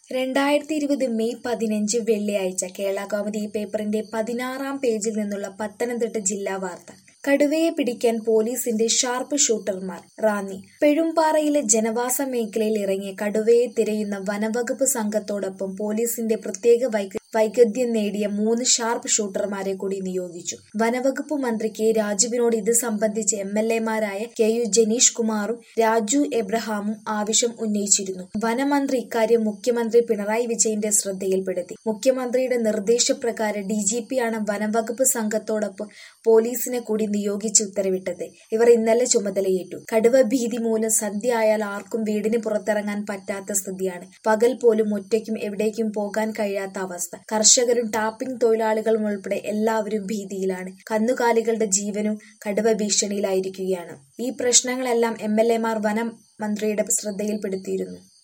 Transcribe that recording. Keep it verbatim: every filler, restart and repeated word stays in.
രണ്ടായിരത്തി ഇരുപത് മെയ് പതിനഞ്ച് വെള്ളിയാഴ്ച കേരളകൗമുദി പേപ്പറിന്റെ പതിനാറാം പേജിൽ നിന്നുള്ള പത്തനംതിട്ട ജില്ലാ വാർത്ത. കടുവയെ പിടിക്കാൻ പോലീസിന്റെ ഷാർപ്പ് ഷൂട്ടർമാർ. റാന്നി. പെഴുമ്പാറയിലെ ജനവാസ മേഖലയിൽ ഇറങ്ങിയ കടുവയെ തിരയുന്ന വനംവകുപ്പ് സംഘത്തോടൊപ്പം പോലീസിന്റെ പ്രത്യേക വൈക വൈദഗ്ധ്യം നേടിയ മൂന്ന് ഷാർപ്പ് ഷൂട്ടർമാരെ കൂടി നിയോഗിച്ചു. വനംവകുപ്പ് മന്ത്രി കെ രാജുവിനോട് ഇത് സംബന്ധിച്ച് എം എൽ എമാരായ കെ യു ജനീഷ് കുമാറും രാജു എബ്രഹാമും ആവശ്യം ഉന്നയിച്ചിരുന്നു. വനമന്ത്രി ഇക്കാര്യം മുഖ്യമന്ത്രി പിണറായി വിജയന്റെ ശ്രദ്ധയിൽപ്പെടുത്തി. മുഖ്യമന്ത്രിയുടെ നിർദ്ദേശപ്രകാരം ഡി ജി പിയാണ് വനംവകുപ്പ് സംഘത്തോടൊപ്പം പോലീസിനെ കൂടി നിയോഗിച്ച് ഉത്തരവിട്ടത്. ഇവർ ഇന്നലെ ചുമതലയേറ്റു. കടുവ ഭീതി മൂലം സന്ധ്യ ആയാൽ ആർക്കും വീടിന് പുറത്തിറങ്ങാൻ പറ്റാത്ത സ്ഥിതിയാണ്. പകൽ പോലും ഒറ്റയ്ക്കും എവിടേക്കും പോകാൻ കഴിയാത്ത അവസ്ഥ. കർഷകരും ടാപ്പിംഗ് തൊഴിലാളികളും ഉൾപ്പെടെ എല്ലാവരും ഭീതിയിലാണ്. കന്നുകാലികളുടെ ജീവനും കടുവ ഭീഷണിയിലായിരിക്കുകയാണ്. ഈ പ്രശ്നങ്ങളെല്ലാം എം എൽ എമാർ വനം മന്ത്രിയുടെ ശ്രദ്ധയിൽപ്പെടുത്തിയിരുന്നു.